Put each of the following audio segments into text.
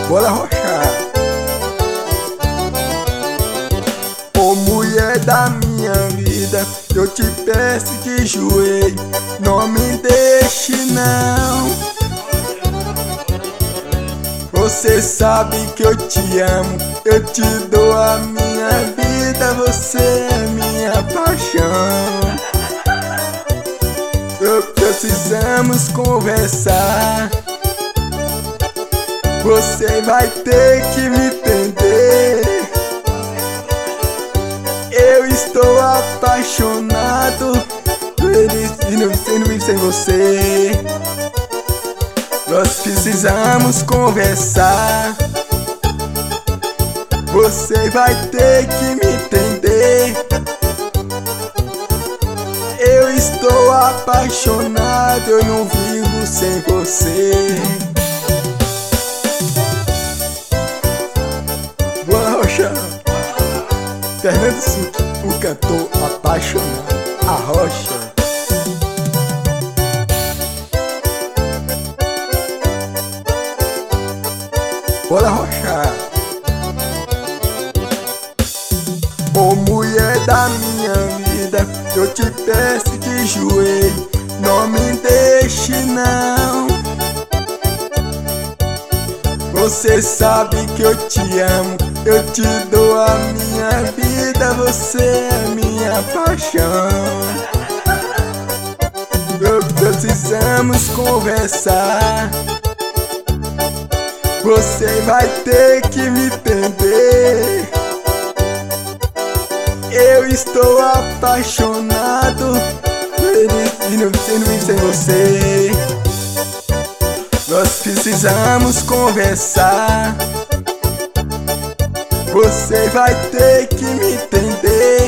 Bora rochar. Ô mulher da minha vida, eu te peço de joelho, não me deixe não. Você sabe que eu te amo, eu te dou a minha vida, você é minha paixão. Precisamos conversar, você vai ter que me entender. Eu estou apaixonado, não vivo sem você. Nós precisamos conversar, você vai ter que me entender. Eu estou apaixonado, eu não vivo sem você. Bora rochar. Fernando Succhi, o cantor apaixonado. A rocha. Bora rochar. Ô mulher da minha vida, eu te peço de joelho, não me deixe não. Você sabe que eu te amo, eu te dou a minha vida, você é minha paixão. Precisamos conversar, você vai ter que me entender. Eu estou apaixonado, não vivo sem você. Nós precisamos conversar, você vai ter que me entender.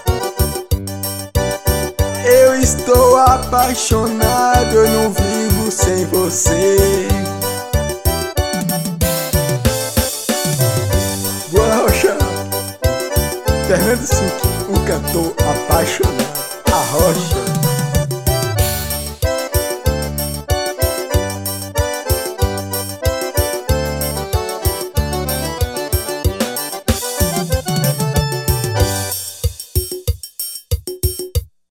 Eu estou apaixonado, eu não vivo sem você. Bora rochar. Fernando Succhi, o cantor apaixonado. A rocha.